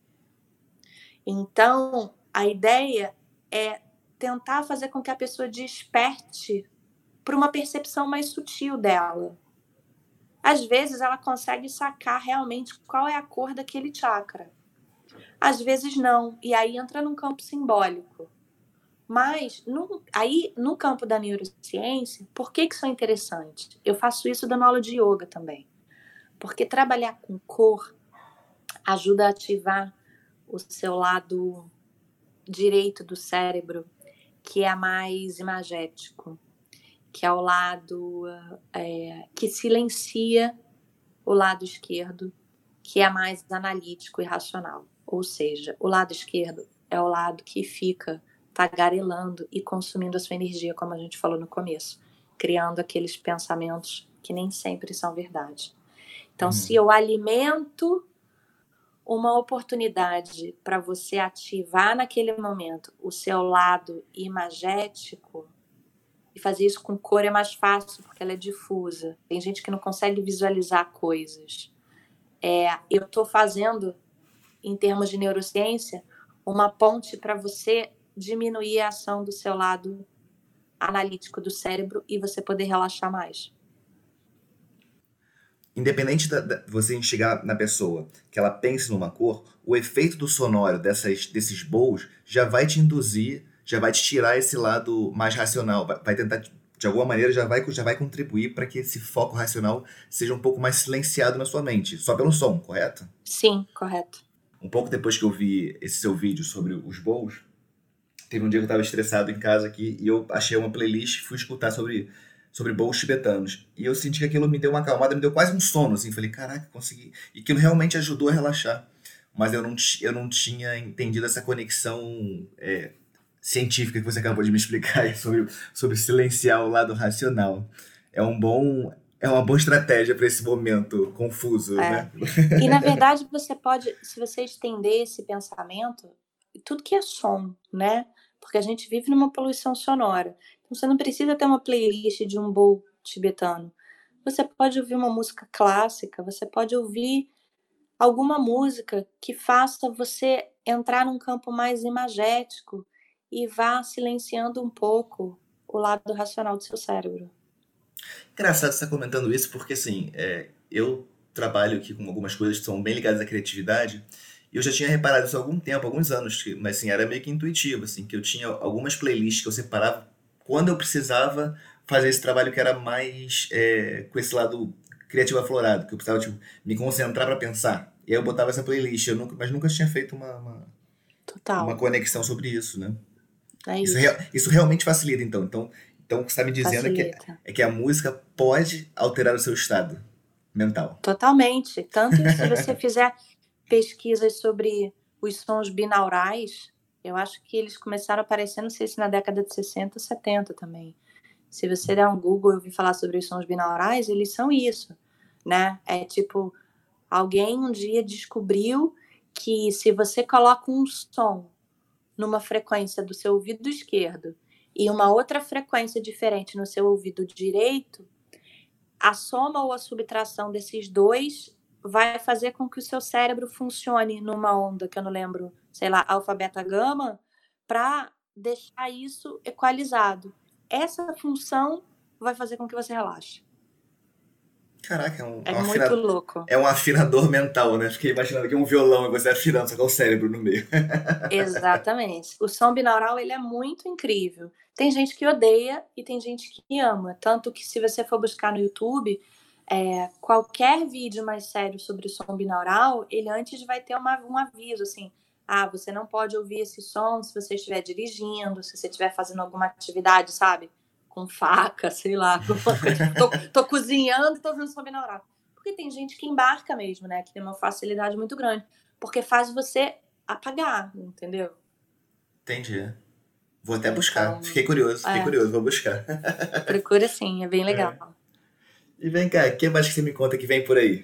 Então, a ideia é tentar fazer com que a pessoa desperte para uma percepção mais sutil dela. Às vezes, ela consegue sacar realmente qual é a cor daquele chakra. Às vezes, não. E aí entra num campo simbólico. Mas, no, aí, no campo da neurociência, por que, que isso é interessante? Eu faço isso dando aula de yoga também. Porque trabalhar com cor ajuda a ativar o seu lado direito do cérebro, que é mais imagético, que é o lado é, que silencia o lado esquerdo, que é mais analítico e racional. Ou seja, o lado esquerdo é o lado que fica tagarelando e consumindo a sua energia, como a gente falou no começo, criando aqueles pensamentos que nem sempre são verdade. Então, hum. se eu alimento uma oportunidade para você ativar naquele momento o seu lado imagético, e fazer isso com cor é mais fácil, porque ela é difusa. Tem gente que não consegue visualizar coisas. É, eu estou fazendo, em termos de neurociência, uma ponte para você diminuir a ação do seu lado analítico do cérebro e você poder relaxar mais. Independente de você chegar na pessoa, que ela pense numa cor, o efeito do sonoro dessas, desses bowls já vai te induzir, já vai te tirar esse lado mais racional, vai, vai tentar, de alguma maneira, já vai, já vai contribuir para que esse foco racional seja um pouco mais silenciado na sua mente, só pelo som, correto? Sim, correto. Um pouco depois que eu vi esse seu vídeo sobre os bowls, teve um dia que eu estava estressado em casa aqui e eu achei uma playlist e fui escutar sobre... sobre bowls tibetanos. E eu senti que aquilo me deu uma acalmada, me deu quase um sono, assim. Falei, caraca, consegui. E aquilo realmente ajudou a relaxar. Mas eu não, eu não tinha entendido essa conexão é, científica que você acabou de me explicar aí sobre, sobre silenciar o lado racional. É um bom... É uma boa estratégia para esse momento confuso, é. né? E, na verdade, você pode, se você estender esse pensamento, tudo que é som, né? Porque a gente vive numa poluição sonora. Então, você não precisa ter uma playlist de um bowl tibetano. Você pode ouvir uma música clássica, você pode ouvir alguma música que faça você entrar num campo mais imagético e vá silenciando um pouco o lado racional do seu cérebro. Engraçado você estar comentando isso, porque assim, é, eu trabalho aqui com algumas coisas que são bem ligadas à criatividade. E eu já tinha reparado isso há algum tempo, alguns anos, mas assim, era meio que intuitivo, assim, que eu tinha algumas playlists que eu separava quando eu precisava fazer esse trabalho que era mais é, com esse lado criativo aflorado, que eu precisava tipo, me concentrar para pensar. E aí eu botava essa playlist, eu nunca, mas nunca tinha feito uma, uma, Total. uma conexão sobre isso, né? É isso. Isso, isso realmente facilita, então. Então, então o que você está me dizendo é que, é que a música pode alterar o seu estado. mental. Totalmente. Tanto se você fizer pesquisas sobre os sons binaurais, eu acho que eles começaram a aparecer, não sei se na década de sessenta, setenta também. Se você der um Google e ouvir falar sobre os sons binaurais, eles são isso, né? É tipo, alguém um dia descobriu que se você coloca um som numa frequência do seu ouvido esquerdo e uma outra frequência diferente no seu ouvido direito, a soma ou a subtração desses dois vai fazer com que o seu cérebro funcione numa onda, que eu não lembro, sei lá, alfa, beta, gama, para deixar isso equalizado. Essa função vai fazer com que você relaxe. Caraca, é um, É é um muito afina- louco. é um afinador mental, né? Fiquei imaginando que é um violão e você afinando, só que é o cérebro no meio. Exatamente. O som binaural, ele é muito incrível. Tem gente que odeia e tem gente que ama. Tanto que se você for buscar no YouTube, é, qualquer vídeo mais sério sobre o som binaural, ele antes vai ter uma, um aviso, assim, ah, você não pode ouvir esse som se você estiver dirigindo, se você estiver fazendo alguma atividade, sabe? Com faca, sei lá, alguma coisa. Tô, tô cozinhando e tô ouvindo som binaural. Porque tem gente que embarca mesmo, né? Que tem uma facilidade muito grande. Porque faz você apagar, entendeu? Entendi. Vou até buscar. Então, Fiquei curioso, fiquei é, curioso, vou buscar. procura sim, é bem legal. É. E vem cá, o que mais que você me conta que vem por aí?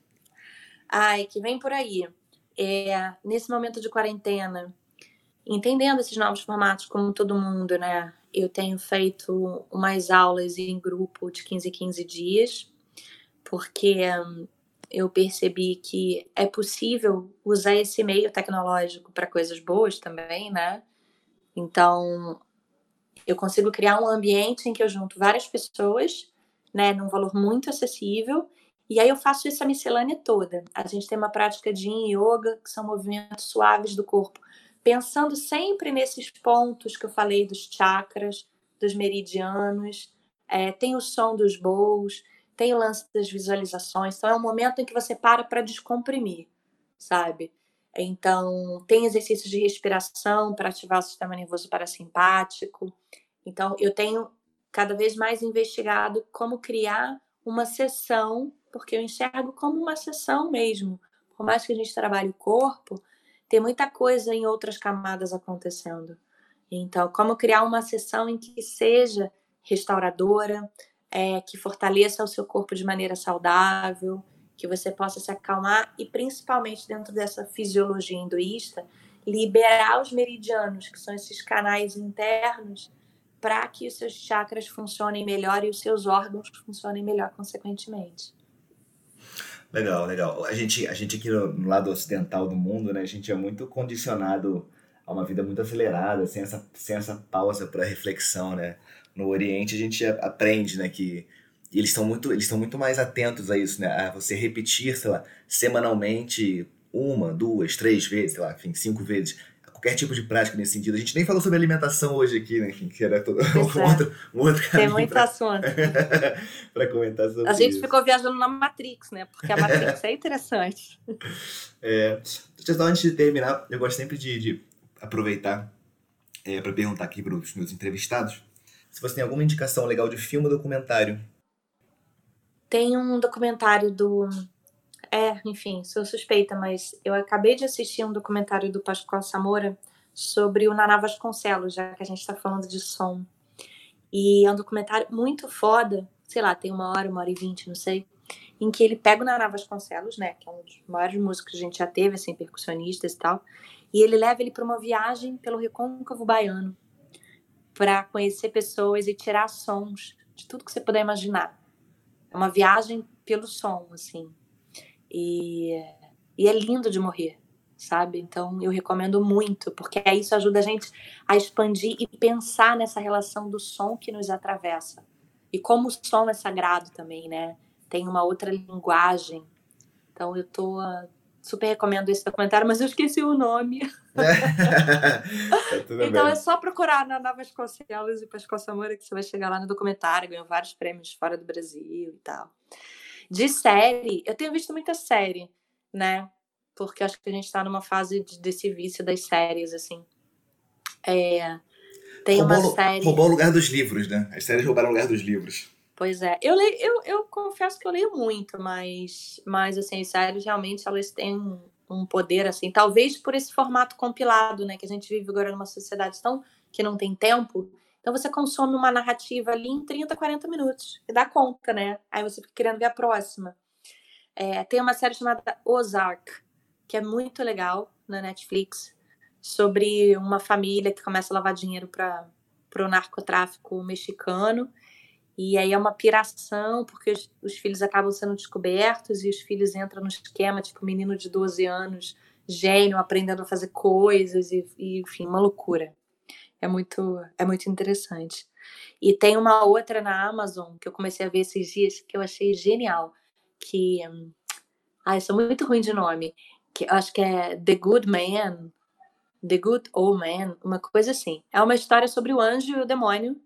Ai, que vem por aí. É, nesse momento de quarentena, entendendo esses novos formatos como todo mundo, né? Eu tenho feito umas aulas em grupo de quinze em quinze dias, porque hum, eu percebi que é possível usar esse meio tecnológico para coisas boas também, né? Então, eu consigo criar um ambiente em que eu junto várias pessoas, né, num valor muito acessível, e aí eu faço essa miscelânea toda. A gente tem uma prática de yin yoga, que são movimentos suaves do corpo, pensando sempre nesses pontos que eu falei dos chakras, dos meridianos, é, tem o som dos bowls, tem o lance das visualizações, então é um momento em que você para para descomprimir, sabe? Então, tem exercícios de respiração para ativar o sistema nervoso parasimpático. Então, eu tenho cada vez mais investigado como criar uma sessão, porque eu enxergo como uma sessão mesmo. Por mais que a gente trabalhe o corpo, tem muita coisa em outras camadas acontecendo. Então, como criar uma sessão em que seja restauradora, é, que fortaleça o seu corpo de maneira saudável, que você possa se acalmar e, principalmente dentro dessa fisiologia hinduísta, liberar os meridianos, que são esses canais internos, para que os seus chakras funcionem melhor e os seus órgãos funcionem melhor, consequentemente. Legal, legal. A gente, a gente aqui no, no lado ocidental do mundo, né, a gente é muito condicionado a uma vida muito acelerada, sem essa, sem essa pausa para reflexão, né? No Oriente a gente a- aprende, né, que e eles estão muito, eles estão muito mais atentos a isso, né? A você repetir, sei lá, semanalmente uma, duas, três vezes, sei lá, enfim, cinco vezes. Qualquer tipo de prática nesse sentido. A gente nem falou sobre alimentação hoje aqui, né? Enfim, que era todo Pois um é, outro, um outro tem caminho muito para assunto. para comentar A sobre gente isso. ficou viajando na Matrix, né? Porque a Matrix é interessante. É, só antes de terminar, eu gosto sempre de, de aproveitar é, para perguntar aqui para os meus entrevistados se você tem alguma indicação legal de filme ou documentário. Tem um documentário do... É, enfim, sou suspeita, mas eu acabei de assistir um documentário do Pascoal Samora sobre o Naná Vasconcelos, já que a gente está falando de som. E é um documentário muito foda, sei lá, tem uma hora, uma hora e vinte, não sei, em que ele pega o Naná Vasconcelos, né, que é um dos maiores músicos que a gente já teve, assim, percussionistas e tal, e ele leva ele para uma viagem pelo recôncavo baiano, para conhecer pessoas e tirar sons de tudo que você puder imaginar. É uma viagem pelo som, assim. E, e é lindo de morrer, sabe? Então eu recomendo muito, porque aí isso ajuda a gente a expandir e pensar nessa relação do som que nos atravessa. E como o som é sagrado também, né? Tem uma outra linguagem. Então eu tô uh, super recomendo esse documentário, mas eu esqueci o nome. Tá tudo Então é bem. só procurar na Nova Vasconcelos e Pascoal Samora que você vai chegar lá no documentário, ganhou vários prêmios fora do Brasil e tal. De série, eu tenho visto muita série, né? Porque acho que a gente tá numa fase de, desse vício das séries, assim. É, tem uma Roubou, série... roubou o lugar dos livros, né? As séries roubaram o lugar dos livros. Pois é. Eu, leio, eu, eu confesso que eu leio muito, mas, mas assim, as séries realmente elas têm um, um poder, assim, talvez por esse formato compilado, né? Que a gente vive agora numa sociedade tão que não tem tempo. Então você consome uma narrativa ali em trinta, quarenta minutos. E dá conta, né? Aí você fica querendo ver a próxima. É, tem uma série chamada Ozark, que é muito legal na Netflix, sobre uma família que começa a lavar dinheiro para o narcotráfico mexicano. E aí é uma piração, porque os, os filhos acabam sendo descobertos e os filhos entram no esquema, tipo, um menino de doze anos, gênio, aprendendo a fazer coisas, e, e enfim, uma loucura. É muito, é muito interessante. E tem uma outra na Amazon, que eu comecei a ver esses dias, que eu achei genial, que... Ai, eu sou muito ruim de nome. Que eu acho que é The Good Man, The Good Old Man, uma coisa assim. É uma história sobre o anjo e o demônio,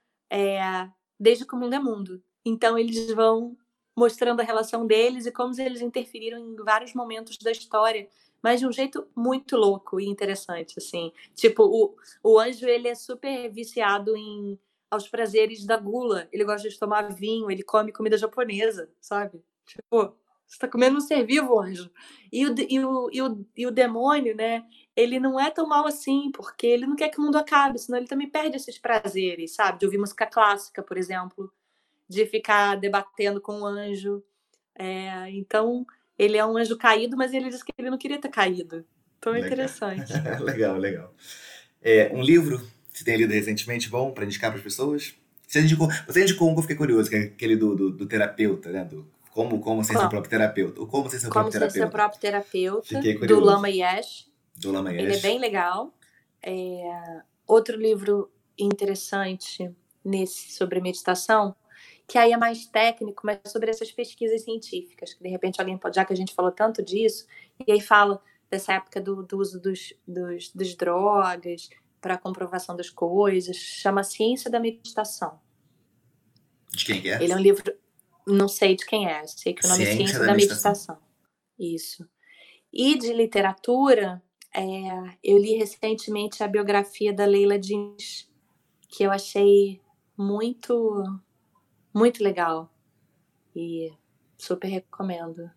é, desde que o mundo é mundo. Então eles vão mostrando a relação deles e como eles interferiram em vários momentos da história, mas de um jeito muito louco e interessante, assim. Tipo, o, o anjo, ele é super viciado em, aos prazeres da gula. Ele gosta de tomar vinho, ele come comida japonesa, sabe? Tipo, você tá comendo um ser vivo, anjo. E o, e, o, e, o, e o demônio, né? Ele não é tão mal assim, porque ele não quer que o mundo acabe, senão ele também perde esses prazeres, sabe? De ouvir música clássica, por exemplo, de ficar debatendo com um anjo. É, então, ele é um anjo caído, mas ele diz que ele não queria ter caído. Então é Legal. interessante. legal, legal. É, um livro que você tem lido recentemente bom para indicar para as pessoas? Você indicou, você indicou um que eu fiquei curioso, que é aquele do, do, do terapeuta, né? Do, como, como ser Qual? seu próprio terapeuta. Ou como ser seu como próprio terapeuta. Como ser seu próprio terapeuta, Fiquei curioso. do Lama Yesh. Do Lama Yesh. Ele é bem legal. É, outro livro interessante nesse, sobre meditação, que aí é mais técnico, mas sobre essas pesquisas científicas, que de repente alguém pode, já que a gente falou tanto disso, e aí fala dessa época do, do uso dos, dos, dos drogas para a comprovação das coisas, chama Ciência da Meditação. De quem que é? Ele é um livro, não sei de quem é, sei que o nome Ciência é Ciência da da Meditação. Meditação. Isso. E de literatura, é, eu li recentemente a biografia da Leila Jeans, que eu achei muito, muito legal. E super recomendo.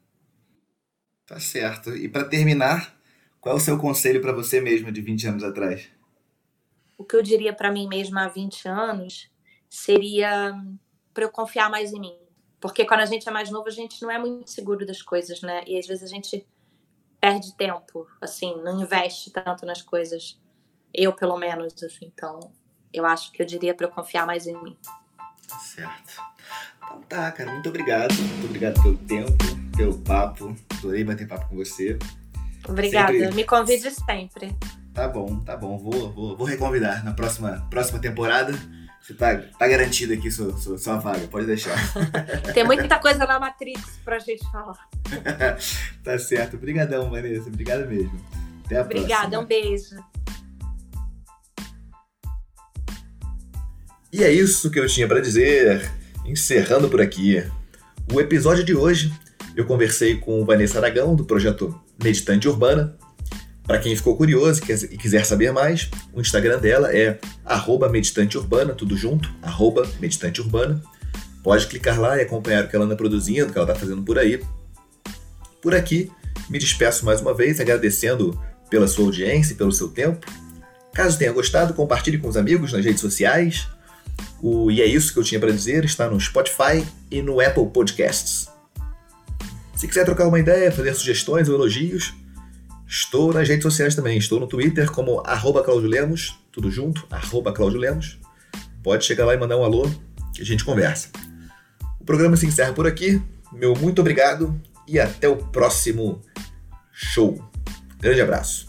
Tá certo. E para terminar, qual é o seu conselho para você mesma de vinte anos atrás? O que eu diria para mim mesma há vinte anos seria para eu confiar mais em mim. Porque quando a gente é mais novo, a gente não é muito seguro das coisas, né? E às vezes a gente perde tempo, assim, não investe tanto nas coisas. Eu, pelo menos, assim. Então, eu acho que eu diria para eu confiar mais em mim. Certo. Então tá, cara, muito obrigado. Muito obrigado pelo tempo, pelo papo. Adorei bater papo com você. Obrigada. Sempre... Me convide sempre. Tá bom, tá bom. Vou, vou, vou reconvidar na próxima, próxima temporada. Você tá, tá garantido aqui sua, sua, sua vaga, pode deixar. Tem muita coisa na Matrix pra gente falar. Tá certo. Obrigadão, Vanessa. Obrigado mesmo. Até a Obrigada, próxima. um beijo. E é isso que eu tinha para dizer. Encerrando por aqui o episódio de hoje, eu conversei com Vanessa Aragão, do projeto Meditante Urbana. Para quem ficou curioso e quiser saber mais, o Instagram dela é arroba meditante urbana, tudo junto, arroba meditante urbana. Pode clicar lá e acompanhar o que ela anda produzindo, o que ela está fazendo por aí. Por aqui, me despeço mais uma vez, agradecendo pela sua audiência e pelo seu tempo. Caso tenha gostado, compartilhe com os amigos nas redes sociais. O E é Isso que eu tinha para dizer está no Spotify e no Apple Podcasts. Se quiser trocar uma ideia, fazer sugestões ou elogios, estou nas redes sociais também. Estou no Twitter como arroba Claudio Lemos, tudo junto, arroba Claudio Lemos. Pode chegar lá e mandar um alô que a gente conversa. O programa se encerra por aqui. Meu muito obrigado e até o próximo show. Grande abraço.